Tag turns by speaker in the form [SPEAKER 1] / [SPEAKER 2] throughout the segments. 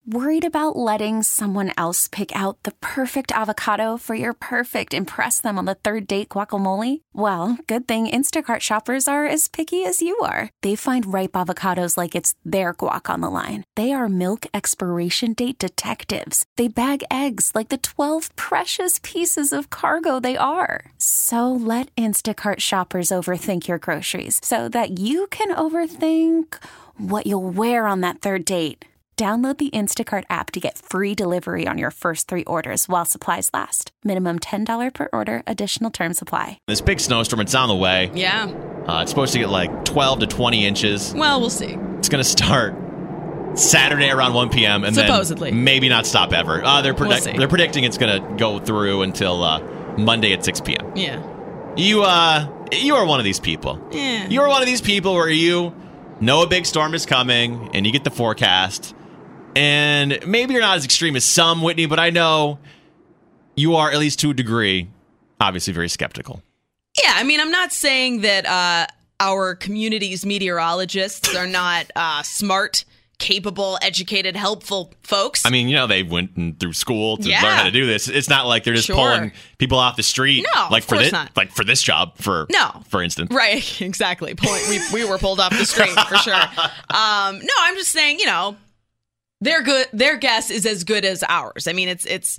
[SPEAKER 1] Worried about letting someone else pick out the perfect avocado for your perfect impress them on the third date guacamole? Well, good thing Instacart shoppers are as picky as you are. They find ripe avocados like it's their guac on the line. They are milk expiration date detectives. They bag eggs like the 12 precious pieces of cargo they are. So let Instacart shoppers overthink your groceries so that you can overthink what you'll wear on that third date. Download the Instacart app to get free delivery on your first 3 orders while supplies last. Minimum $10 per order. Additional terms apply.
[SPEAKER 2] This big snowstorm, it's on the way.
[SPEAKER 3] Yeah.
[SPEAKER 2] It's supposed to get like 12 to 20 inches.
[SPEAKER 3] Well, we'll see.
[SPEAKER 2] It's going to start Saturday around 1 p.m. and
[SPEAKER 3] supposedly
[SPEAKER 2] then maybe not stop ever. They're
[SPEAKER 3] We'll
[SPEAKER 2] they're predicting it's going to go through until Monday at 6 p.m.
[SPEAKER 3] Yeah.
[SPEAKER 2] You are one of these people.
[SPEAKER 3] Yeah.
[SPEAKER 2] You are one of these people where you know a big storm is coming and you get the forecast. And maybe you're not as extreme as some, Whitney, but I know you are, at least to a degree, obviously very skeptical.
[SPEAKER 3] Yeah, I mean, I'm not saying that our community's meteorologists are not smart, capable, educated, helpful folks.
[SPEAKER 2] I mean, they went through school to
[SPEAKER 3] Yeah.
[SPEAKER 2] learn how to do this. It's not like they're just
[SPEAKER 3] Sure.
[SPEAKER 2] pulling people off the street.
[SPEAKER 3] No,
[SPEAKER 2] like
[SPEAKER 3] of course not.
[SPEAKER 2] Like for this job, for instance.
[SPEAKER 3] Right, exactly. We were pulled off the street, for sure. No, I'm just saying, they're good. Their guess is as good as ours. I mean, it's.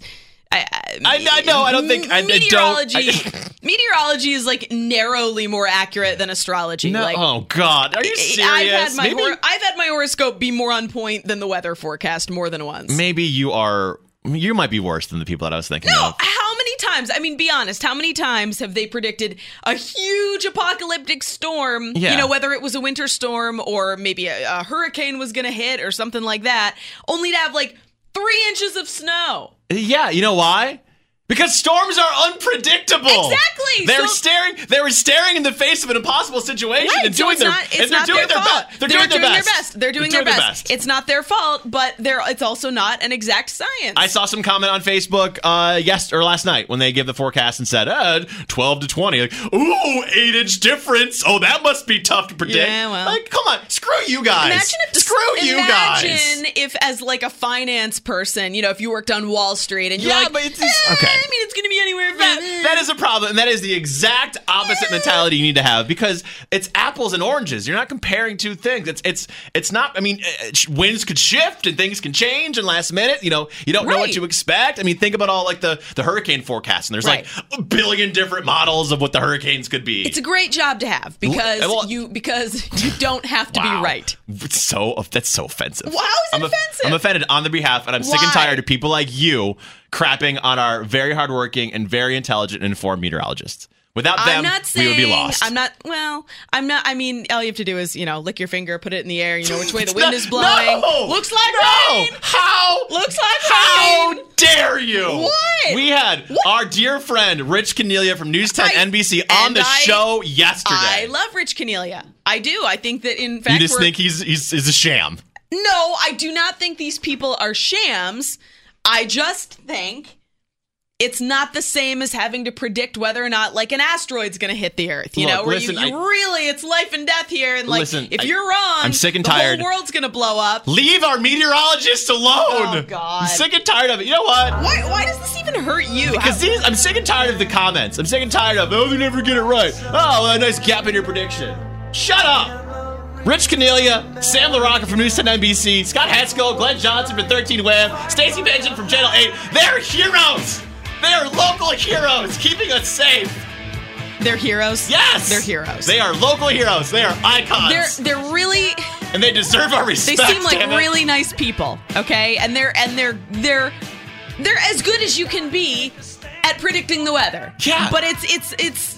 [SPEAKER 2] I know. I don't think
[SPEAKER 3] meteorology is like narrowly more accurate than astrology.
[SPEAKER 2] No,
[SPEAKER 3] like,
[SPEAKER 2] oh God, are you serious?
[SPEAKER 3] I've had my horoscope be more on point than the weather forecast more than once.
[SPEAKER 2] Maybe you might be worse than the people that I was thinking
[SPEAKER 3] No,
[SPEAKER 2] of.
[SPEAKER 3] how many times? I mean, be honest. How many times have they predicted a huge apocalyptic storm?
[SPEAKER 2] Yeah.
[SPEAKER 3] Whether it was a winter storm or maybe a hurricane was going to hit or something like that, only to have like 3 inches of snow.
[SPEAKER 2] Yeah, you know why? Because storms are unpredictable.
[SPEAKER 3] Exactly.
[SPEAKER 2] They were staring in the face of an impossible situation and doing their best. They're doing their best.
[SPEAKER 3] It's not their fault, but it's also not an exact science.
[SPEAKER 2] I saw some comment on Facebook last night when they gave the forecast and said 12 to 20. Like, ooh, 8-inch difference. Oh, that must be tough to predict.
[SPEAKER 3] Yeah, well.
[SPEAKER 2] Like, come on, screw you guys. Imagine
[SPEAKER 3] if as like a finance person, if you worked on Wall Street and you're like,
[SPEAKER 2] but it's okay.
[SPEAKER 3] I mean, it's going to be anywhere from
[SPEAKER 2] that is a problem, and that is the exact opposite mentality you need to have, because it's apples and oranges. You're not comparing two things. It's not. I mean, winds could shift and things can change in last minute. You don't know what to expect. I mean, think about all like the hurricane forecast, and there's like a billion different models of what the hurricanes could be.
[SPEAKER 3] It's a great job to have because you don't have to be right.
[SPEAKER 2] That's so offensive.
[SPEAKER 3] Wow, how is it offensive?
[SPEAKER 2] I'm offended on their behalf, and I'm sick and tired of people like you crapping on our very hardworking and very intelligent and informed meteorologists. Without them, we would be lost.
[SPEAKER 3] I'm not. I mean, all you have to do is, lick your finger, put it in the air, which way the wind is blowing.
[SPEAKER 2] No!
[SPEAKER 3] Looks like rain.
[SPEAKER 2] How?
[SPEAKER 3] Looks like
[SPEAKER 2] How
[SPEAKER 3] rain.
[SPEAKER 2] dare you?
[SPEAKER 3] What?
[SPEAKER 2] We had our dear friend, Rich Cornelia from News 10 NBC on the show yesterday.
[SPEAKER 3] I love Rich Cornelia. I do. I think that, in fact,
[SPEAKER 2] you just think he's a sham.
[SPEAKER 3] No, I do not think these people are shams. I just think it's not the same as having to predict whether or not, like, an asteroid's going to hit the Earth. It's life and death here. And, if you're wrong,
[SPEAKER 2] I'm sick and tired.
[SPEAKER 3] The whole world's going to blow up.
[SPEAKER 2] Leave our meteorologists alone.
[SPEAKER 3] Oh, God.
[SPEAKER 2] I'm sick and tired of it. You know what?
[SPEAKER 3] Why does this even hurt you?
[SPEAKER 2] Because I'm sick and tired of the comments. I'm sick and tired of, they never get it right. Oh, a nice gap in your prediction. Shut up. Rich Cornelia, Sam LaRocca from News 10 NBC, Scott Haskell, Glenn Johnson from 13 Web, Stacey Benjamin from Channel 8. They're heroes. They are local heroes, keeping us safe.
[SPEAKER 3] They're heroes?
[SPEAKER 2] Yes.
[SPEAKER 3] They're heroes.
[SPEAKER 2] They are local heroes. They are icons.
[SPEAKER 3] They're really...
[SPEAKER 2] And they deserve our respect.
[SPEAKER 3] They seem like really nice people, okay? And they're as good as you can be at predicting the weather.
[SPEAKER 2] Yeah.
[SPEAKER 3] But it's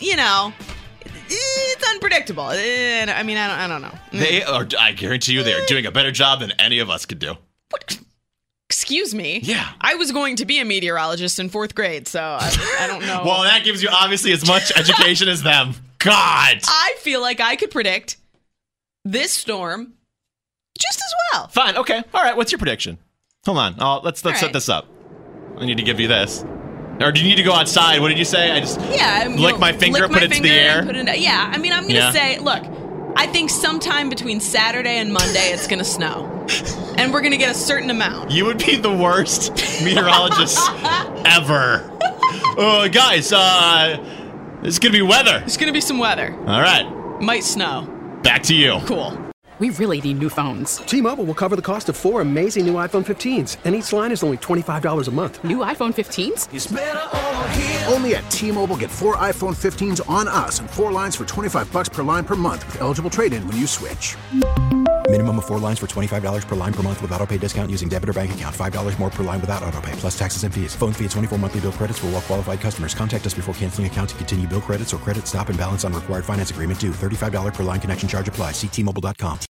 [SPEAKER 3] it's unpredictable. I mean, I don't know.
[SPEAKER 2] They are. I guarantee you, they are doing a better job than any of us could do.
[SPEAKER 3] What? Excuse me?
[SPEAKER 2] Yeah.
[SPEAKER 3] I was going to be a meteorologist in 4th grade, so I don't know.
[SPEAKER 2] Well, that gives you obviously as much education as them. God.
[SPEAKER 3] I feel like I could predict this storm just as well.
[SPEAKER 2] Fine. Okay. All right. What's your prediction? Hold on. Let's set this up. I need to give you this. Or do you need to go outside? What did you say? I just lick my finger, put it to the air?
[SPEAKER 3] Yeah, I mean, I'm going to say, look, I think sometime between Saturday and Monday it's going to snow. and we're going to get a certain amount.
[SPEAKER 2] You would be the worst meteorologist ever. Guys, it's going to be weather.
[SPEAKER 3] It's going to be some weather.
[SPEAKER 2] All right.
[SPEAKER 3] Might snow.
[SPEAKER 2] Back to you.
[SPEAKER 3] Cool.
[SPEAKER 4] We really need new phones.
[SPEAKER 5] T-Mobile will cover the cost of 4 amazing new iPhone 15s, and each line is only $25 a month.
[SPEAKER 4] New iPhone 15s?
[SPEAKER 6] It's better over here. Only at T-Mobile, get 4 iPhone 15s on us and 4 lines for $25 per line per month with eligible trade-in when you switch.
[SPEAKER 7] Minimum of 4 lines for $25 per line per month with autopay discount using debit or bank account. $5 more per line without autopay, plus taxes and fees. Phone fee at 24 monthly bill credits for well-qualified customers. Contact us before canceling account to continue bill credits or credit stop and balance on required finance agreement due. $35 per line connection charge applies. See T-Mobile.com.